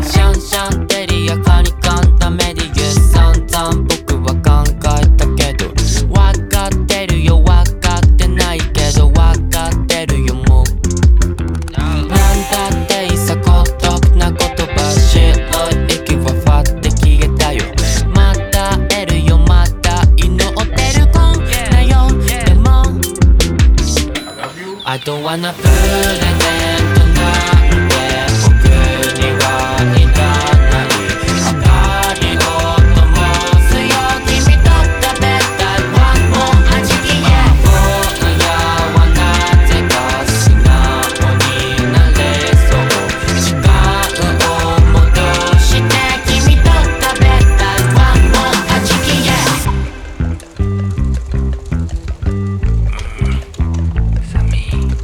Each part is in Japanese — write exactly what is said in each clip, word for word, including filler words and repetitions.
シャンシャンテリアカニカンダメディユ散々僕は考えたけど分かってるよ分かってないけど分かってるよもうなんだっていさ孤独な言葉白い息はファって消えたよまた得るよまた祈ってるこんなよでも I don't wannaプレゼントなんて僕にはいらない光を灯すよ君と食べたいワンも味消え今夜はなぜか素直になれそう時間を戻して君と食べたいワンも味消え寒い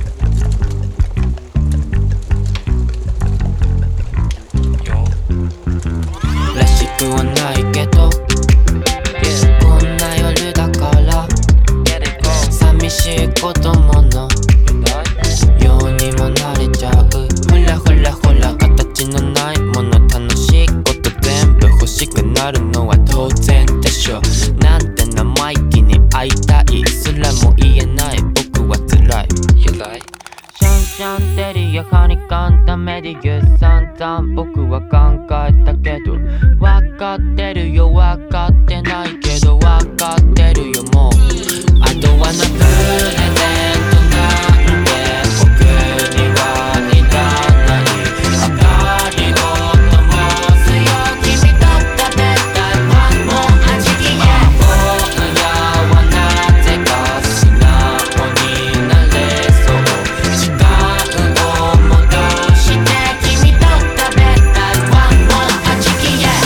らしくはないけどこんな夜だから寂しい子供のようにもなれちゃうほらほらほら形のないもの楽しいこと全部欲しくなるのは当然でしょなんて生意気に会いたいすらも言えない僕は辛いシャンシャンテリアハニカンダメディユ散々僕は考えたけど分かってるよ分かってないけど分かってるよもう I don't wanna プレゼントなんて僕にはいらない光を灯すよ君と食べたいワンも味消え今夜はなぜか素直になれそう時間を戻して君と食べたいワンも味消え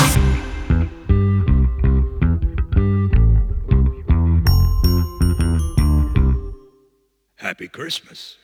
Happy Christmas.